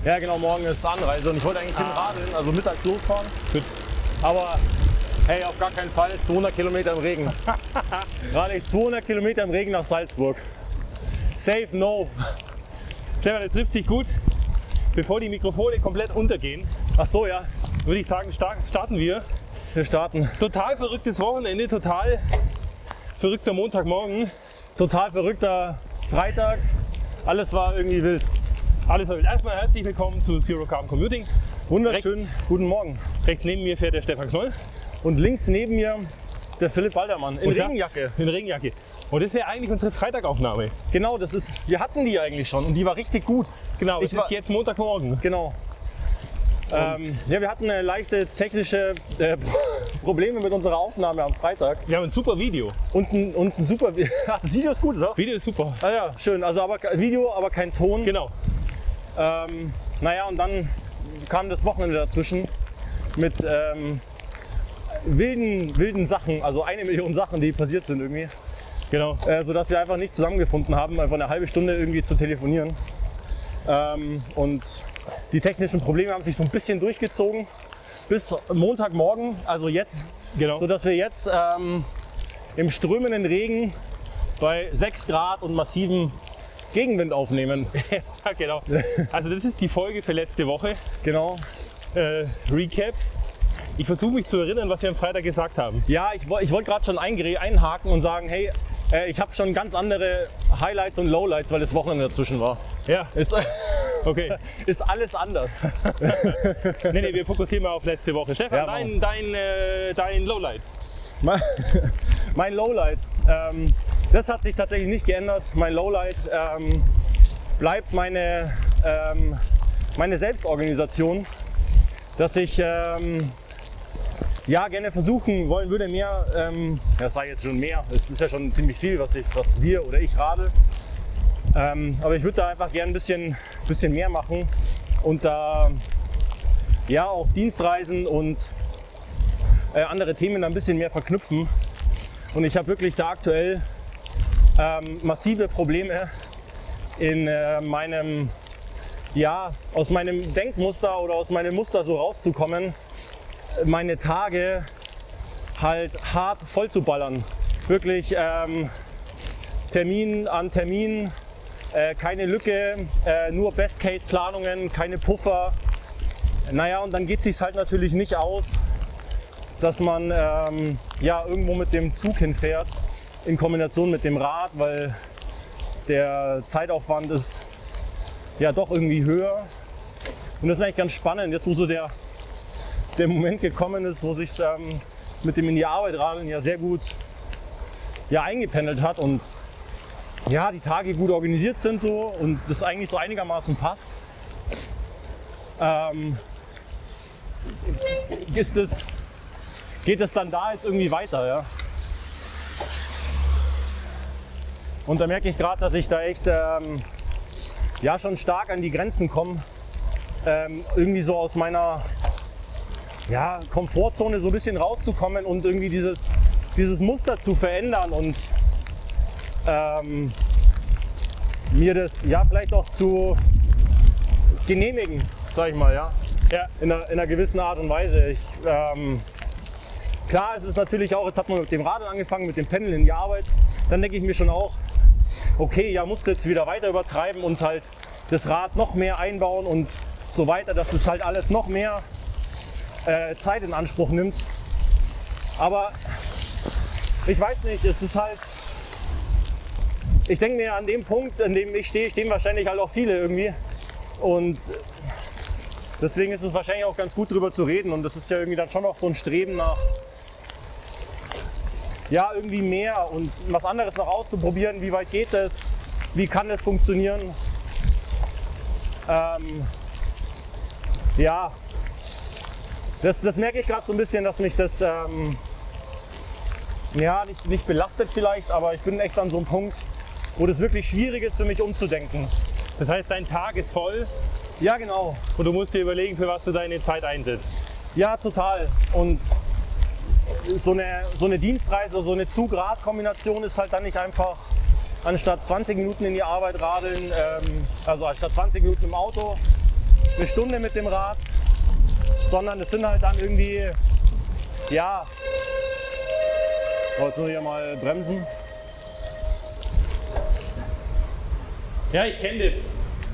Ja genau, morgen ist Anreise und ich wollte eigentlich hinradeln, also mittags losfahren. Gut. Aber hey, auf gar keinen Fall 200 Kilometer im Regen. Gerade 200 Kilometer im Regen nach Salzburg. Safe no. Stefan, das trifft sich gut. Bevor die Mikrofone komplett untergehen, Ach so, ja. würde ich sagen, starten wir. Wir starten. Total verrücktes Wochenende, total verrückter Montagmorgen. Total verrückter Freitag. Alles war irgendwie wild. Alles war wild. Erstmal herzlich willkommen zu Zero Carbon Commuting. Wunderschön. Guten Morgen. Rechts neben mir fährt der Stefan Knoll. Und links neben mir der Philipp Baldermann in Und da- Regenjacke. In Regenjacke. Und das wäre eigentlich unsere Freitagaufnahme. Genau, wir hatten die eigentlich schon und die war richtig gut. Genau, Ich es war- ist jetzt Montagmorgen. Genau. Ja, wir hatten eine leichte technische Probleme mit unserer Aufnahme am Freitag. Wir haben ein super Video. Und ein super Ach, das Video ist gut, oder? Video ist super. Ah ja, schön. Also aber Video, aber kein Ton. Genau. Naja, und dann kam das Wochenende dazwischen mit wilden Sachen, also 1 Million Sachen, die passiert sind irgendwie. Genau. Sodass wir einfach nicht zusammengefunden haben, einfach eine halbe Stunde irgendwie zu telefonieren. Und die technischen Probleme haben sich so ein bisschen durchgezogen bis Montagmorgen, also jetzt, Genau. sodass wir jetzt im strömenden Regen bei 6 Grad und massivem Gegenwind aufnehmen. Ja, genau. Also das ist die Folge für letzte Woche. Genau. Recap. Ich versuche mich zu erinnern, was wir am Freitag gesagt haben. Ja, ich wollte gerade schon einhaken und sagen, hey, ich habe schon ganz andere Highlights und Lowlights, weil das Wochenende dazwischen war. Ja, Ist, okay. ist alles anders. Nee, wir fokussieren mal auf letzte Woche. Stefan, Ja, dein Lowlight. Mein Lowlight, das hat sich tatsächlich nicht geändert. Mein Lowlight bleibt meine Selbstorganisation, dass ich gerne versuchen wollen würde, mehr, das sage ich jetzt schon mehr, es ist ja schon ziemlich viel, was wir oder ich radel, aber ich würde da einfach gerne ein bisschen mehr machen und da auch Dienstreisen und andere Themen ein bisschen mehr verknüpfen. Und ich habe wirklich da aktuell massive Probleme in aus meinem Denkmuster oder aus meinem Muster so rauszukommen, meine Tage halt hart voll zu ballern. Wirklich Termin an Termin, keine Lücke, nur Best-Case-Planungen, keine Puffer. Naja, und dann geht es sich halt natürlich nicht aus, dass man irgendwo mit dem Zug hinfährt in Kombination mit dem Rad, weil der Zeitaufwand ist ja doch irgendwie höher. Und das ist eigentlich ganz spannend, jetzt wo so der Moment gekommen ist, wo sich mit dem in die Arbeit radeln ja sehr gut eingependelt hat und die Tage gut organisiert sind so und das eigentlich so einigermaßen passt. Geht es dann da jetzt irgendwie weiter, ja? Und da merke ich gerade, dass ich da echt schon stark an die Grenzen komme, irgendwie so aus meiner Komfortzone so ein bisschen rauszukommen und irgendwie dieses Muster zu verändern und mir das vielleicht auch zu genehmigen, sag ich mal, in einer gewissen Art und Weise. Klar, es ist natürlich auch, jetzt hat man mit dem Radl angefangen, mit dem Pendeln in die Arbeit, dann denke ich mir schon auch, okay, musst du jetzt wieder weiter übertreiben und halt das Rad noch mehr einbauen und so weiter, dass es halt alles noch mehr Zeit in Anspruch nimmt. Aber ich weiß nicht, es ist halt, ich denke mir, an dem Punkt, an dem ich stehe, stehen wahrscheinlich halt auch viele irgendwie. Und deswegen ist es wahrscheinlich auch ganz gut drüber zu reden. Und das ist ja irgendwie dann schon noch so ein Streben nach irgendwie mehr und was anderes noch auszuprobieren. Wie weit geht es? Wie kann es funktionieren? Das merke ich gerade so ein bisschen, dass mich das nicht belastet vielleicht, aber ich bin echt an so einem Punkt, wo das wirklich schwierig ist für mich umzudenken. Das heißt, dein Tag ist voll Ja, genau. und du musst dir überlegen, für was du deine Zeit einsetzt. Ja, total. Und so eine Dienstreise, so eine Zug-Rad-Kombination ist halt dann nicht einfach anstatt 20 Minuten in die Arbeit radeln, also anstatt 20 Minuten im Auto, eine Stunde mit dem Rad, sondern es sind halt dann irgendwie, ja, jetzt muss ich ja mal bremsen. Ja, ich kenne das.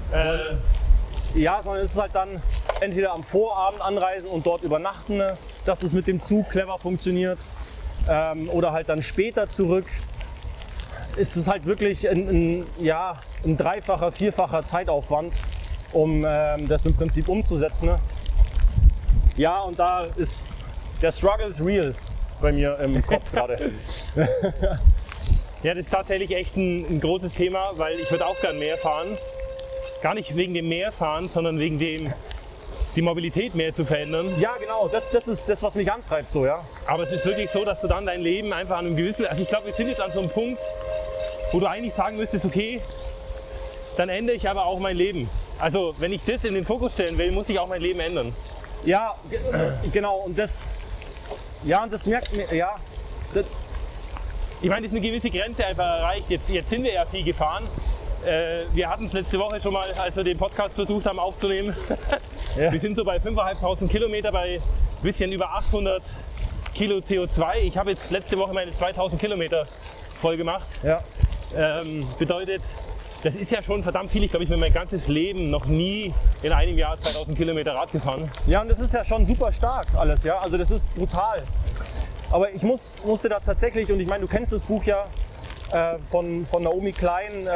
Ja, sondern es ist halt dann entweder am Vorabend anreisen und dort übernachten, dass es mit dem Zug clever funktioniert, oder halt dann später zurück. Es ist halt wirklich ein dreifacher, vierfacher Zeitaufwand, um das im Prinzip umzusetzen. Ja, und da ist der Struggle is real bei mir im Kopf gerade. Ja, das ist tatsächlich echt ein großes Thema, weil ich würde auch gern mehr fahren. Gar nicht wegen dem Mehrfahren, sondern wegen dem, die Mobilität mehr zu verändern. Ja, genau, das ist das, was mich antreibt, so, ja. Aber es ist wirklich so, dass du dann dein Leben einfach an einem gewissen, also ich glaube, wir sind jetzt an so einem Punkt, wo du eigentlich sagen müsstest, okay, dann ändere ich aber auch mein Leben. Also wenn ich das in den Fokus stellen will, muss ich auch mein Leben ändern. Ja, genau, und das merkt mir, ja. Ich meine, das ist eine gewisse Grenze einfach erreicht. Jetzt sind wir ja viel gefahren. Wir hatten es letzte Woche schon mal, als wir den Podcast versucht haben aufzunehmen. Ja. Wir sind so bei 5.500 Kilometer, bei ein bisschen über 800 Kilo CO2. Ich habe jetzt letzte Woche meine 2.000 Kilometer voll gemacht. Ja. Bedeutet, das ist ja schon verdammt viel. Ich glaube, ich bin mein ganzes Leben noch nie in einem Jahr 2.000 Kilometer Rad gefahren. Ja, und das ist ja schon super stark alles, ja. Also das ist brutal. Aber ich musste da tatsächlich, und ich meine, du kennst das Buch ja von Naomi Klein,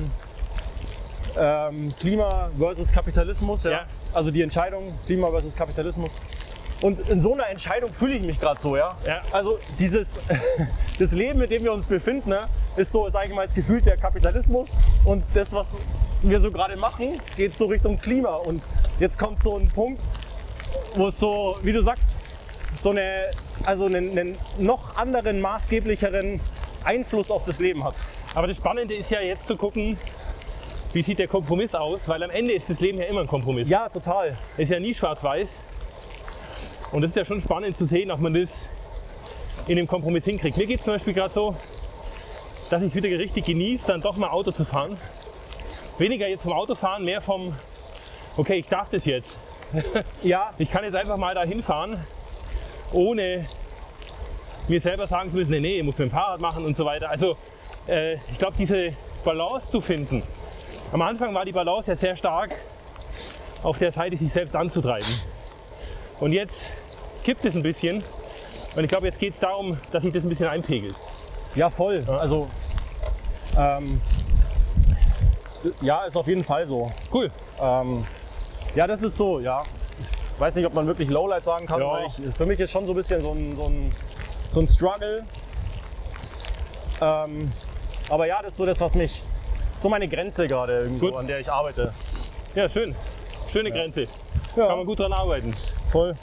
Klima versus Kapitalismus. Ja? Ja. Also die Entscheidung Klima versus Kapitalismus. Und in so einer Entscheidung fühle ich mich gerade so, ja. Ja. Also das Leben, mit dem wir uns befinden, ne, ist so, sage ich mal, jetzt gefühlt der Kapitalismus. Und das, was wir so gerade machen, geht so Richtung Klima. Und jetzt kommt so ein Punkt, wo es so, wie du sagst, so einen noch anderen, maßgeblicheren Einfluss auf das Leben hat. Aber das Spannende ist ja jetzt zu gucken, wie sieht der Kompromiss aus, weil am Ende ist das Leben ja immer ein Kompromiss. Ja, total. Es ist ja nie schwarz-weiß. Und das ist ja schon spannend zu sehen, ob man das in dem Kompromiss hinkriegt. Mir geht es zum Beispiel gerade so, dass ich es wieder richtig genieße, dann doch mal Auto zu fahren. Weniger jetzt vom Autofahren, mehr vom, okay, ich darf das jetzt. Ja, Ich kann jetzt einfach mal dahin fahren, ohne mir selber sagen zu müssen, nee, ich muss mit dem Fahrrad machen und so weiter. Also ich glaube, diese Balance zu finden. Am Anfang war die Balance ja sehr stark auf der Seite, sich selbst anzutreiben. Und jetzt kippt es ein bisschen. Und ich glaube, jetzt geht es darum, dass sich das ein bisschen einpegelt. ja, voll. Also ja, ist auf jeden Fall so. Cool. Ja, das ist so, ja. Ich weiß nicht, ob man wirklich Lowlight sagen kann, Ja. weil für mich ist schon so ein bisschen so ein Struggle. Aber ja, das ist so das, was mich, so meine Grenze gerade irgendwo, Gut. an der ich arbeite. Ja, schön. Schöne Grenze. Ja. Kann man gut dran arbeiten. Voll.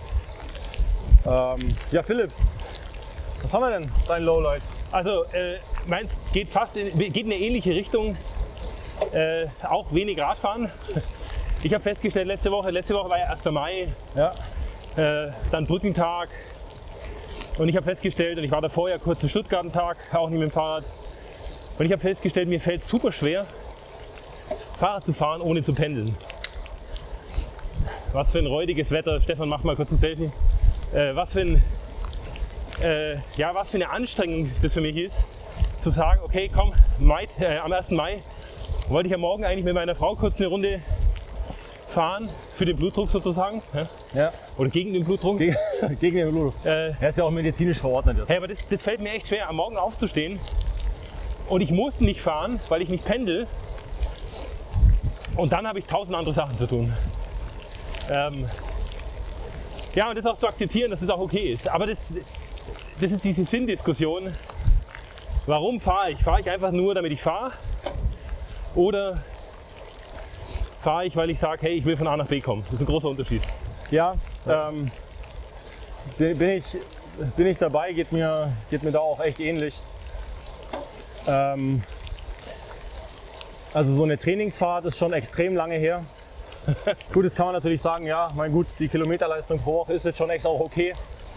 Ja, Philipp, was haben wir denn, dein Lowlight? Also meins geht geht in eine ähnliche Richtung. Auch wenig Radfahren. Ich habe festgestellt, letzte Woche war ja 1. Mai, Ja. dann Brückentag. Und ich habe festgestellt, und ich war davor ja kurz einen Stuttgart-Tag, auch nicht mit dem Fahrrad. Und ich habe festgestellt, mir fällt es super schwer, Fahrrad zu fahren, ohne zu pendeln. Was für ein räudiges Wetter. Stefan, mach mal kurz ein Selfie. Was für eine Anstrengung das für mich ist, zu sagen, okay, komm, am 1. Mai wollte ich ja morgen eigentlich mit meiner Frau kurz eine Runde fahren, für den Blutdruck sozusagen. Ja. Oder gegen den Blutdruck. Gegen den Blutdruck. Er ist ja auch medizinisch verordnet jetzt. Hey, aber das fällt mir echt schwer, am Morgen aufzustehen. Und ich muss nicht fahren, weil ich nicht pendel. Und dann habe ich 1000 andere Sachen zu tun. Ja, und das auch zu akzeptieren, dass es auch okay ist. Aber das ist diese Sinndiskussion. Warum fahre ich? Fahre ich einfach nur, damit ich fahre? Oder fahre ich, weil ich sage, hey, ich will von A nach B kommen? Das ist ein großer Unterschied. Ja, bin ich dabei, geht mir da auch echt ähnlich. Also so eine Trainingsfahrt ist schon extrem lange her. Gut, jetzt kann man natürlich sagen, ja, mein gut, die Kilometerleistung pro Woche ist jetzt schon echt auch okay.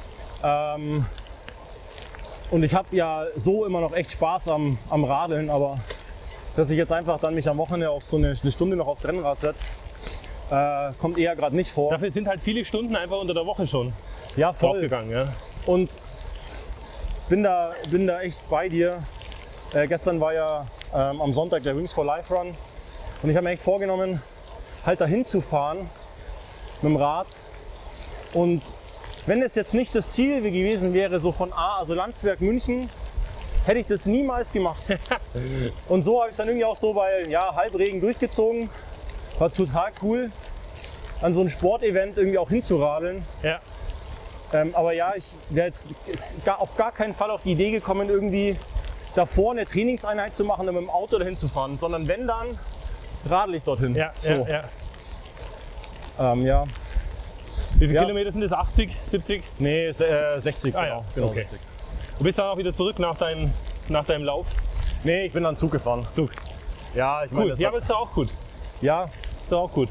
Und ich habe ja so immer noch echt Spaß am Radeln, aber dass ich jetzt einfach dann mich am Wochenende auf so eine Stunde noch aufs Rennrad setze, kommt eher gerade nicht vor. Dafür sind halt viele Stunden einfach unter der Woche schon Ja, voll. draufgegangen. Ja. Und bin da echt bei dir. Gestern war ja am Sonntag der Wings for Life Run und ich habe mir echt vorgenommen, halt dahin zu fahren mit dem Rad. Und wenn es jetzt nicht das Ziel gewesen wäre, so von also Landsberg, München, hätte ich das niemals gemacht. Und so habe ich es dann irgendwie auch so bei Halbregen durchgezogen. War total cool, an so ein Sportevent irgendwie auch hinzuradeln. Ja. Aber ja, ich wäre jetzt auf gar keinen Fall auf die Idee gekommen, irgendwie davor eine Trainingseinheit zu machen und mit dem Auto dahin zu fahren, sondern wenn dann, radel ich dorthin. Ja, so. ja. Wie viele Kilometer sind das? 80, 70? Nee, 60. Ja. Genau, Okay. 60. Du bist dann auch wieder zurück nach deinem Lauf? Nee, ich bin dann Zug gefahren. Zug. Ja, ich Cool. meine, Ja, aber ist doch auch gut. ja, Ist doch auch gut.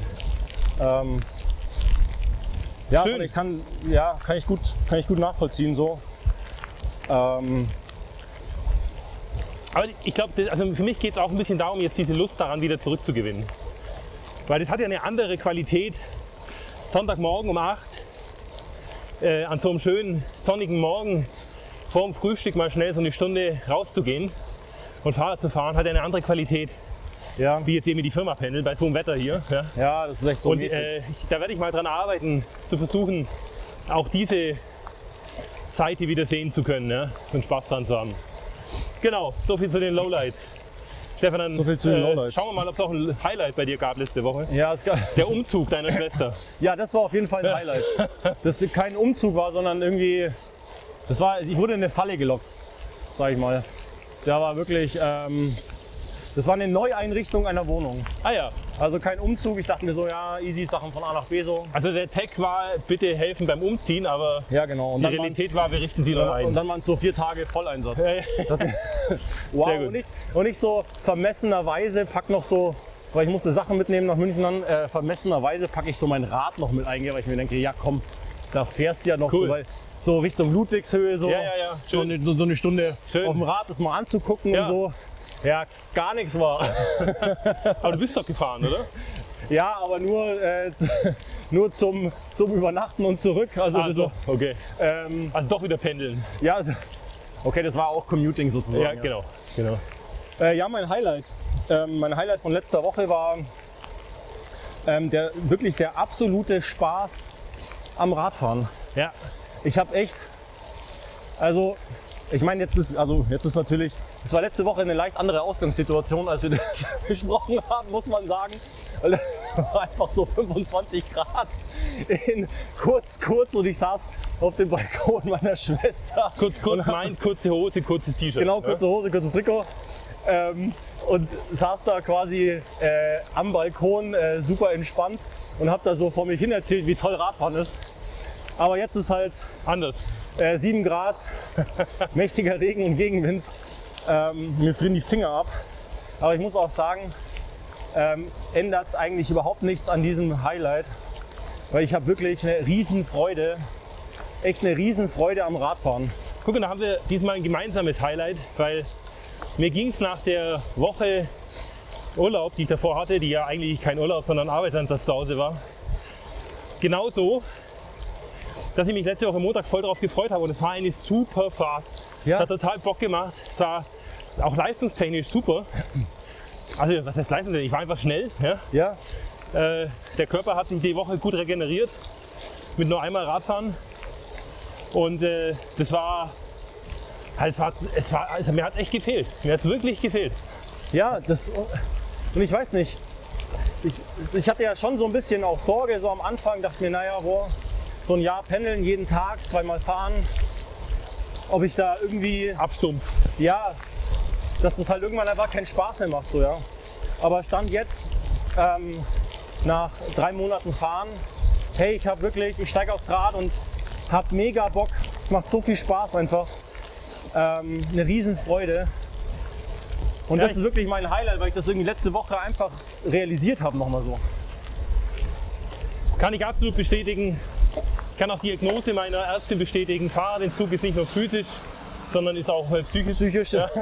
ja, Schön. kann ich gut nachvollziehen so. Aber ich glaube, also für mich geht es auch ein bisschen darum, jetzt diese Lust daran wieder zurückzugewinnen. Weil das hat ja eine andere Qualität, Sonntagmorgen um 8 an so einem schönen sonnigen Morgen vor dem Frühstück mal schnell so eine Stunde rauszugehen und Fahrrad zu fahren, hat ja eine andere Qualität, Ja, wie jetzt eben die Firma pendeln bei so einem Wetter hier. Ja. ja, das ist echt so Und mäßig. da werde ich mal dran arbeiten, zu versuchen, auch diese Seite wieder sehen zu können, ja, und Spaß dran zu haben. Genau, so viel zu den Lowlights. Stefan, dann So viel zu den Lowlights. schauen wir mal, ob es auch ein Highlight bei dir gab letzte Woche. Ja, ist geil. Der Umzug deiner Schwester. Ja, das war auf jeden Fall ein Highlight. Dass es kein Umzug war, sondern irgendwie, ich wurde in eine Falle gelockt, sag ich mal. Da war wirklich, das war eine Neueinrichtung einer Wohnung. Ah ja, Also kein Umzug, ich dachte mir so, ja, easy Sachen von A nach B so. also der Tag war, bitte helfen beim Umziehen, aber Ja, genau. Und die Realität war, wir richten sie noch und ein. dann waren es so 4 Tage Volleinsatz. Ja, ja. Wow, Sehr gut. und ich so vermessenerweise pack noch so, weil ich musste Sachen mitnehmen nach München dann, vermessenerweise packe ich so mein Rad noch mit ein, weil ich mir denke, ja komm, da fährst du ja noch Cool. so, weil, so Richtung Ludwigshöhe so, Ja, so, schön. so eine Stunde Schön. auf dem Rad das mal anzugucken Ja. und so. Ja, gar nichts war. Aber du bist doch gefahren, oder? Ja, aber nur zum Übernachten und zurück. Also, Also, okay. ähm, Also doch wieder pendeln. ja, okay, das war auch Commuting sozusagen. Ja, genau. Ja, mein Highlight. Mein Highlight von letzter Woche war wirklich der absolute Spaß am Radfahren. Ja, Ich habe echt, also ich meine, jetzt ist natürlich, es war letzte Woche eine leicht andere Ausgangssituation, als wir das besprochen haben, muss man sagen. Weil es war einfach so 25 Grad in kurz und ich saß auf dem Balkon meiner Schwester. kurz kurze Hose, kurzes T-Shirt. Genau, kurze Hose, kurzes Trikot. Und saß da quasi am Balkon super entspannt und habe da so vor mich hin erzählt, wie toll Radfahren ist. Aber jetzt ist halt Anders. 7 Grad, mächtiger Regen und Gegenwind. Mir frieren die Finger ab. Aber ich muss auch sagen, ändert eigentlich überhaupt nichts an diesem Highlight. Weil ich habe wirklich eine Riesenfreude, echt eine Riesenfreude am Radfahren. Guck, da haben wir diesmal ein gemeinsames Highlight, weil mir ging es nach der Woche Urlaub, die ich davor hatte, die ja eigentlich kein Urlaub, sondern Arbeitsansatz zu Hause war, genauso, dass ich mich letzte Woche Montag voll darauf gefreut habe und es war eine super Fahrt. Ja. Es hat total Bock gemacht, es war auch leistungstechnisch super. Also was heißt leistungstechnisch? Ich war einfach schnell. Ja? Ja, Der Körper hat sich die Woche gut regeneriert mit nur einmal Radfahren und das war, also mir hat echt gefehlt. Mir hat es wirklich gefehlt. ja, und ich weiß nicht, ich hatte ja schon so ein bisschen auch Sorge, so am Anfang dachte mir, naja, so ein Jahr pendeln, jeden Tag, 2-mal fahren, ob ich da irgendwie, Abstumpf. ja, dass das halt irgendwann einfach keinen Spaß mehr macht, so, ja. Aber Stand jetzt, nach 3 Monaten Fahren, hey, ich steige aufs Rad und habe mega Bock, es macht so viel Spaß einfach, eine Riesenfreude. Und Ja, das ist wirklich mein Highlight, weil ich das irgendwie letzte Woche einfach realisiert habe, nochmal so. Kann ich absolut bestätigen. Ich kann auch die Diagnose meiner Ärztin bestätigen. Fahrentzug ist nicht nur physisch, sondern ist auch psychisch. Psychisch, ja.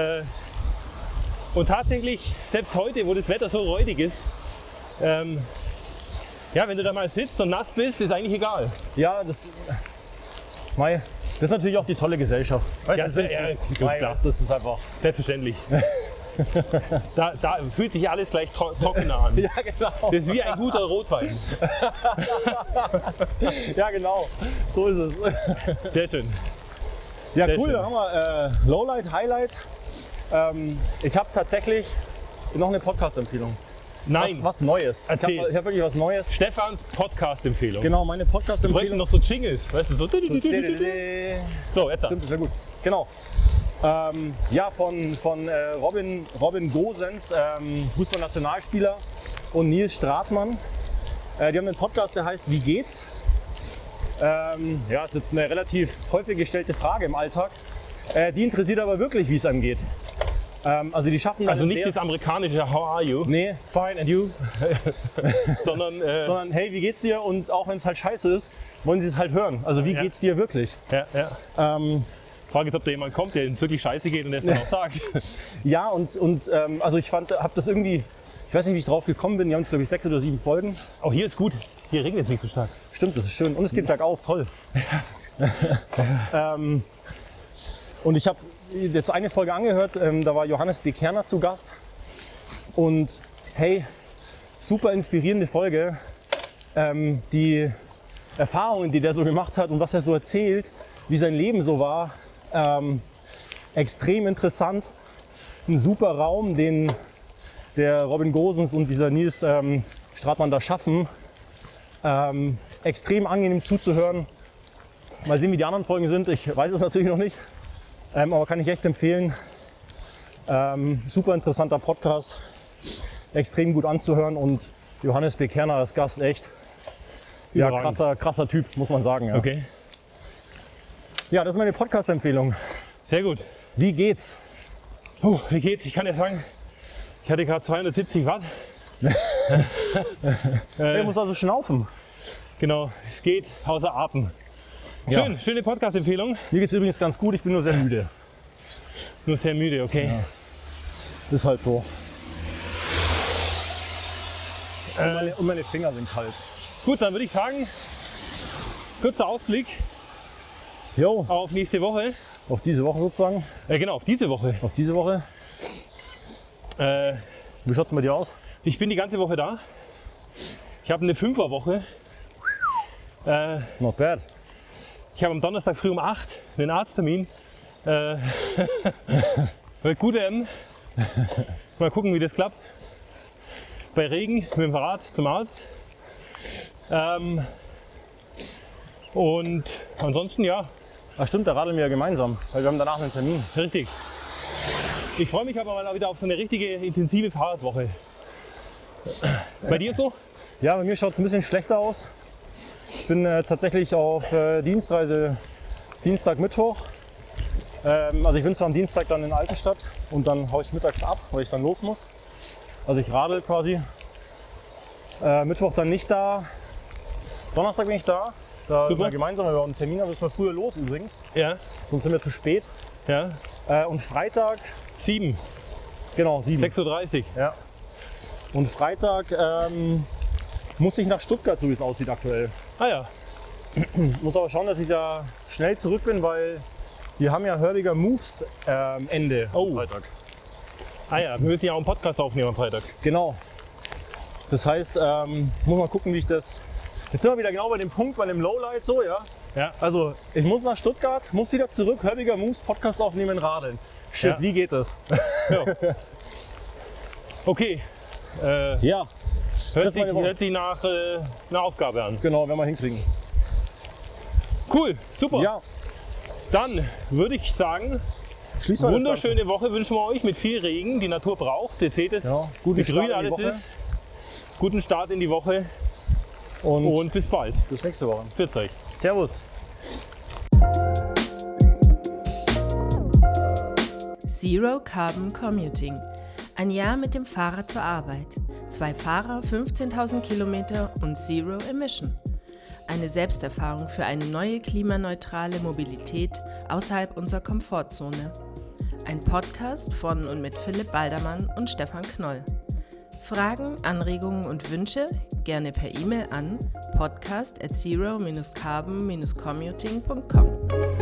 Und tatsächlich, selbst heute, wo das Wetter so räudig ist, Ja, wenn du da mal sitzt und nass bist, ist eigentlich egal. Ja, das ist natürlich auch die tolle Gesellschaft. Weißt, Ja, das sind- klar. Das ist einfach. Selbstverständlich. Da fühlt sich alles gleich trockener an. Ja, genau. Das ist wie ein guter Rotwein. Ja, genau. So ist es. Sehr schön. Ja, Sehr cool. schön. Da haben wir Lowlight, Highlight. Ich habe tatsächlich noch eine Podcast-Empfehlung. Nein, Was Neues. Erzähl. Ich hab wirklich was Neues. Stefans Podcast-Empfehlung. Genau, meine Wir bräuchten Podcast-Empfehlung. noch so Jingles, weißt du, so. Stimmt, So, jetzt. das ist ja gut. Genau. Ja, von Robin Gosens, Fußballnationalspieler, und Nils Stratmann. Die haben einen Podcast, der heißt Wie geht's? Ja, ist jetzt eine relativ häufig gestellte Frage im Alltag. Die interessiert aber wirklich, wie es einem geht. Also die schaffen dann Also nicht sehr- das amerikanische How are you, Nee, fine and you. sondern Hey, wie geht's dir? Und auch wenn es halt scheiße ist, wollen sie es halt hören. Also wie Ja. geht's dir wirklich? ja. Frage ist, ob da jemand kommt, der ihm wirklich scheiße geht und der es dann auch sagt. Ja, also ich habe das irgendwie, ich weiß nicht, wie ich drauf gekommen bin. Wir haben jetzt, glaube ich, 6 oder 7 Folgen. Auch hier ist gut. Hier regnet es nicht so stark. Stimmt, das ist schön. Und es geht bergauf, toll. Und ich habe jetzt eine Folge angehört, da war Johannes B. Kerner zu Gast. Und hey, super inspirierende Folge. Die Erfahrungen, die der so gemacht hat und was er so erzählt, wie sein Leben so war, extrem interessant. Ein super Raum, den der Robin Gosens und dieser Nils Stratmann da schaffen. Extrem angenehm zuzuhören. Mal sehen, wie die anderen Folgen sind. Ich weiß es natürlich noch nicht, aber kann ich echt empfehlen. Super interessanter Podcast, extrem gut anzuhören, und Johannes B. Kerner als Gast, echt ja, Überragend. krasser Typ, muss man sagen. Ja, Okay, ja, das ist meine Podcast-Empfehlung. sehr gut. Wie geht's? Wie geht's? Ich kann dir sagen, ich hatte gerade 270 Watt. Er muss also schnaufen. Genau, es geht außer Atem. Ja. Schön, schöne Podcast-Empfehlung. Mir geht's übrigens ganz gut, ich bin nur sehr müde. Nur sehr müde, okay. Ist halt so. Und meine Finger sind kalt. Gut, dann würde ich sagen, kurzer Ausblick Jo, auf nächste Woche. auf diese Woche sozusagen. Genau, auf diese Woche. Auf diese Woche. Äh, Wie schaut's bei dir aus? ich bin die ganze Woche da. Ich habe eine 5er-Woche. Not bad. Ich habe am Donnerstag früh um 8 einen Arzttermin. Wird gut werden. Mal gucken, wie das klappt. Bei Regen mit dem Fahrrad zum Arzt. Und ansonsten ja, Ach stimmt, da radeln wir ja gemeinsam, weil wir haben danach einen Termin. richtig. Ich freue mich aber mal wieder auf so eine richtige intensive Fahrradwoche. Bei dir so? Ja, bei mir schaut es ein bisschen schlechter aus. Ich bin tatsächlich auf Dienstreise Dienstag, Mittwoch. Also ich bin zwar am Dienstag dann in Altenstadt und dann haue ich mittags ab, weil ich dann los muss. Also ich radel quasi. Mittwoch dann nicht da. Donnerstag bin ich da. Da sind Super. wir gemeinsam, weil wir einen Termin haben, müssen wir früher los übrigens. Ja, Sonst sind wir zu spät. ja. Und Freitag, 7, genau, 7. 6:30 Uhr. Ja. Und Freitag muss ich nach Stuttgart, so wie es aussieht aktuell. Ah ja, Muss aber schauen, dass ich da schnell zurück bin, weil wir haben ja Hörbiger Moves Ende Oh. am Freitag. ah ja, wir müssen ja auch einen Podcast aufnehmen am Freitag. Genau. Das heißt, muss mal gucken, wie ich das. Jetzt sind wir wieder genau bei dem Punkt, bei dem Lowlight so, ja. Ja, Also ich muss nach Stuttgart, muss wieder zurück, Hörbiger Moves Podcast aufnehmen, radeln. Shit, Ja. wie geht das? ja. Okay, Ja, ist meine Woche. hört sich nach einer Aufgabe an. genau, werden wir hinkriegen. Cool, super. Ja, Dann würde ich sagen, schließen wir wunderschöne Woche wünschen wir euch mit viel Regen. Die Natur braucht, ihr seht es, Ja, wie guten Start grün in die alles Woche. ist. Guten Start in die Woche das Ganze. Und und bis bald. bis nächste Woche. Pfiat euch. Servus. Zero Carbon Commuting. Ein Jahr mit dem Fahrrad zur Arbeit. 2 Fahrer, 15.000 Kilometer und Zero Emission. Eine Selbsterfahrung für eine neue klimaneutrale Mobilität außerhalb unserer Komfortzone. Ein Podcast von und mit Philipp Baldermann und Stefan Knoll. Fragen, Anregungen und Wünsche gerne per E-Mail an podcast@zero-carbon-commuting.com.